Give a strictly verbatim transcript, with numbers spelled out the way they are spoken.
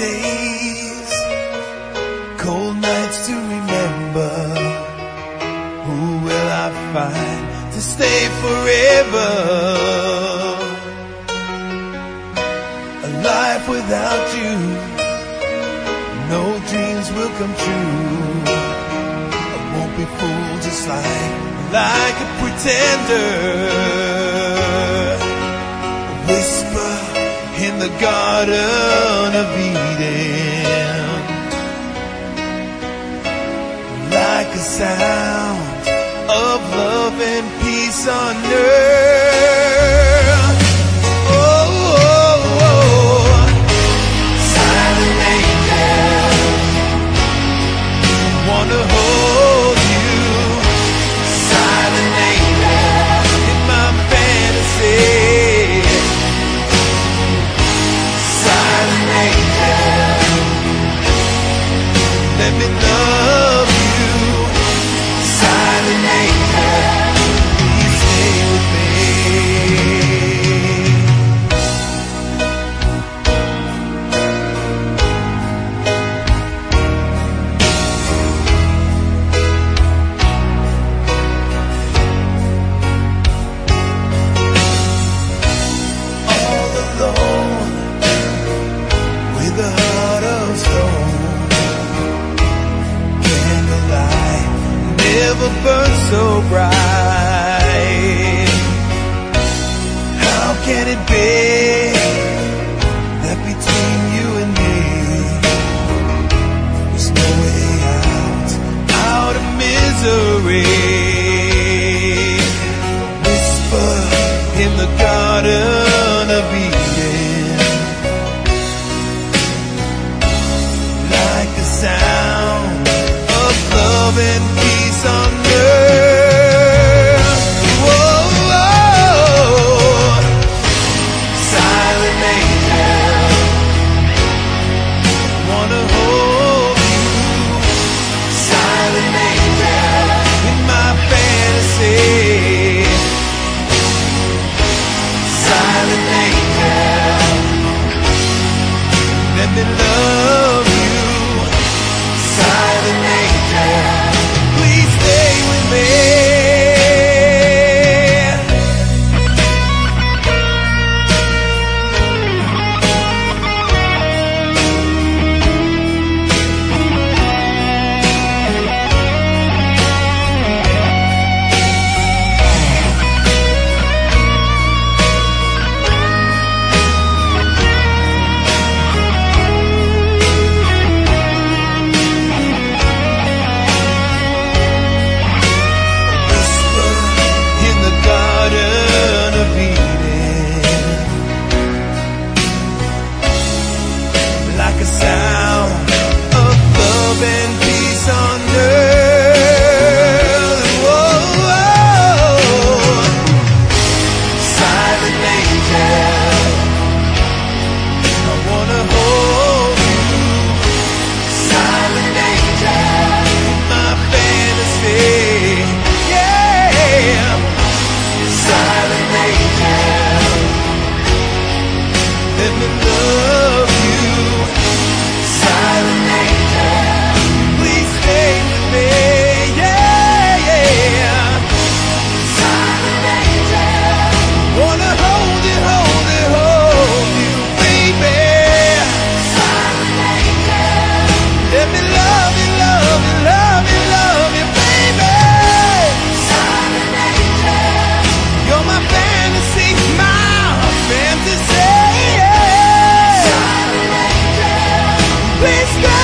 days, cold nights to remember. Who will I find to stay forever? A life without you, no dreams will come true. I won't be fooled just like, like a pretender. A whisper in the Garden of Eden, like a sound of love and peace on earth. Oh, oh, oh. Silent angel, wanna hold you. Silent angel, in my fantasy. Silent angel, let me love you. Silent angel, please stay with me. All alone with a heart of stone, candlelight never burns so bright. How can it be that between you and me there's no way out, out of misery? Whisper in the Garden of Eden, like the sound of love and peace on earth. Whoa, whoa. Silent angel, wanna hold you. Silent angel, in my fantasy. Silent angel, let me love you. Silent angel, please stay with me. Whisper in the Garden of Eden, like a sound of love and peace on earth. Whoa, whoa. Silent angel, I wanna hold you. Silent angel, my fantasy. Yeah. Silent angel, let me love you. Silent angel, please stay with me. Yeah, yeah. Silent angel, wanna hold it, hold it, hold you, baby. Silent angel, let me love you, love you, love you, love you, baby. Silent angel, you're my fantasy, my fantasy. Silent angel, please stay.